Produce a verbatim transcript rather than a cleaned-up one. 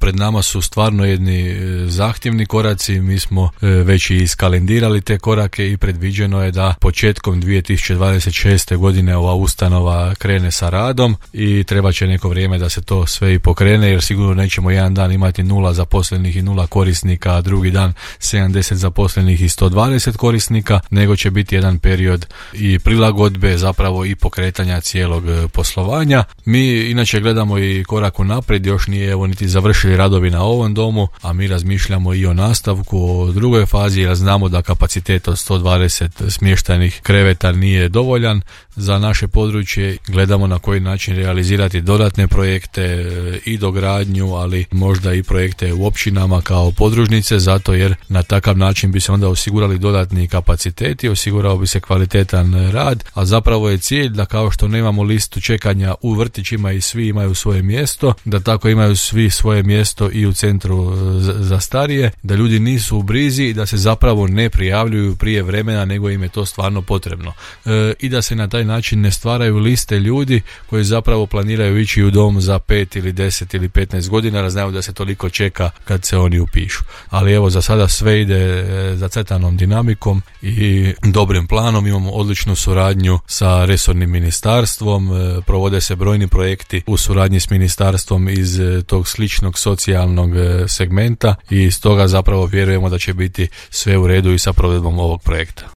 pred nama su stvarno jedni zahtjevni koraci. Mi smo već i iskalendirali te korake i predviđeno je da početkom dvije tisuće dvadeset šeste. godine ova ustanova krene sa radom i treba će neko vrijeme da se to sve i pokrene, jer sigurno nećemo jedan dan imati nula zaposlenih i nula korisnika, a drugi dan sedamdeset zaposlenih i sto dvadeset korisnika, nego će biti jedan period i prilagodbe, zapravo i pokretanja cijelog poslovanja. Mi inače gledamo i korak unaprijed, još nije evo niti završili radovi na ovom domu, a mi razmišljamo i o nastavku, o drugoj fazi, jer znamo da kapacitet od sto dvadeset smještajnih kreveta nije dovoljan za naše područje. Gledamo na koji način realizirati dodatne projekte i dogradnju, ali možda i projekte u općinama kao podružnice, zato jer na takav način bi se onda osigurali dodatni kapaciteti, osigurao bi se kvalitetan rad, a zapravo je cilj da kao što nemamo listu čekanja u vrtićima i svi imaju svoje mjesto, da tako imaju svi svoje mjesto i u centru za starije, da ljudi nisu u brizi i da se zapravo ne prijavljuju prije vremena nego im je to stvarno potrebno. E, i da se na taj način ne stvaraju liste ljudi koji zapravo planiraju ići u dom za pet ili deset ili petnaest godina, jer znaju da se toliko čeka kad se oni upišu. Ali evo, za sada sve ide zacrtanom dinamikom i dobrim planom. Imamo odličnu suradnju sa resornim ministarstvom, provode se brojni projekti u suradnji s ministarstvom iz tog sličnog socijalnog segmenta i stoga zapravo vjerujemo da će biti sve u redu i sa provedbom ovog projekta.